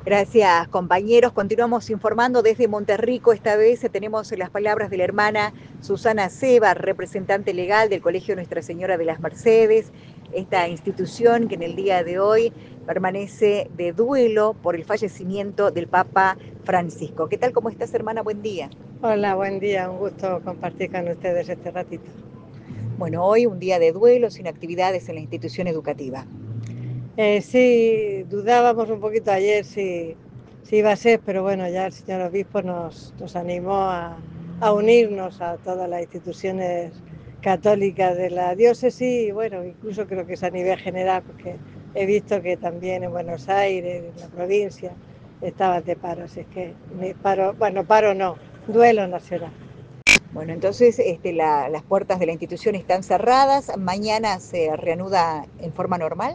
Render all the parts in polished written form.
Gracias, compañeros. Continuamos informando desde Monterrico. Esta vez tenemos las palabras de la hermana Susana Ceba, representante legal del Colegio Nuestra Señora de las Mercedes, esta institución que en el día de hoy permanece de duelo por el fallecimiento del Papa Francisco. ¿Qué tal? ¿Cómo estás, hermana? Buen día. Hola, buen día, un gusto compartir con ustedes este ratito. Bueno, hoy un día de duelo sin actividades en la institución educativa. Sí, dudábamos un poquito ayer si iba a ser, pero bueno, ya el señor obispo nos animó a unirnos a todas las instituciones católicas de la diócesis y bueno, incluso creo que es a nivel general, porque he visto que también en Buenos Aires, en la provincia, estaban de paro, así es que paro, bueno, paro no, duelo nacional. Bueno, entonces las puertas de la institución están cerradas. Mañana se reanuda en forma normal.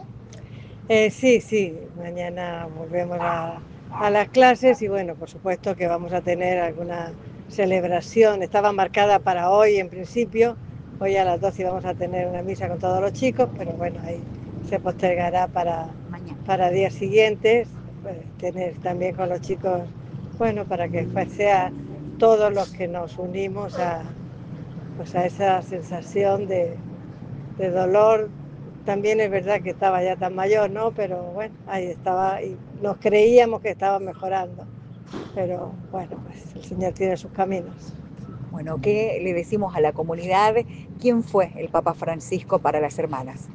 Sí, mañana volvemos a las clases y bueno, por supuesto que vamos a tener alguna celebración. Estaba marcada para hoy en principio, hoy a las 12 vamos a tener una misa con todos los chicos, pero bueno, ahí se postergará Mañana. para días siguientes, tener también con los chicos, bueno, para que pues, sea todos los que nos unimos pues, a esa sensación de dolor. También es verdad que estaba ya tan mayor, ¿no? Pero bueno, ahí estaba y nos creíamos que estaba mejorando. Pero bueno, pues el Señor tiene sus caminos. Bueno, ¿qué le decimos a la comunidad? ¿Quién fue el Papa Francisco para las hermanas?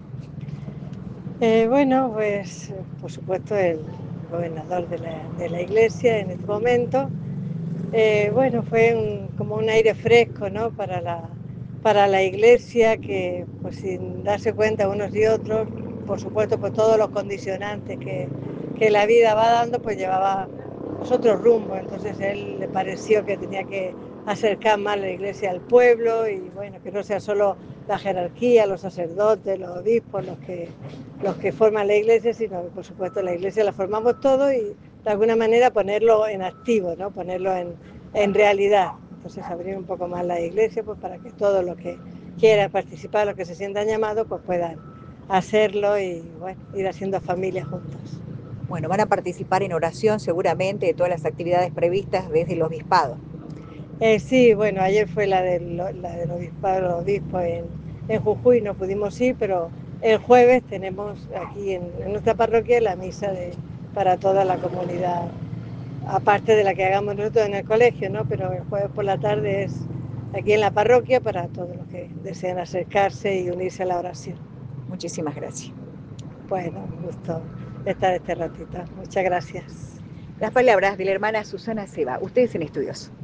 Bueno, pues por supuesto el gobernador de la iglesia en este momento. Bueno, fue como un aire fresco, ¿no? Para la iglesia que, pues sin darse cuenta unos y otros, por supuesto, pues todos los condicionantes que la vida va dando, pues llevaba pues, otro rumbo. Entonces él le pareció que tenía que acercar más la iglesia al pueblo y bueno, que no sea solo la jerarquía, los sacerdotes, los obispos, los que forman la iglesia, sino que por supuesto la iglesia la formamos todos y de alguna manera ponerlo en activo, ¿no? Ponerlo en realidad. Entonces abrir un poco más la iglesia pues para que todos los que quieran participar, los que se sientan llamados, pues puedan hacerlo y bueno, ir haciendo familia juntos. Bueno, van a participar en oración seguramente de todas las actividades previstas desde el obispado. Sí, bueno, ayer fue la del obispado, obispo en Jujuy, no pudimos ir, pero el jueves tenemos aquí en nuestra parroquia la misa para toda la comunidad, aparte de la que hagamos nosotros en el colegio, ¿no? Pero el jueves por la tarde es aquí en la parroquia para todos los que deseen acercarse y unirse a la oración. Muchísimas gracias. Bueno, un gusto estar este ratito. Muchas gracias. Las palabras de la hermana Susana Ceba. Ustedes en estudios.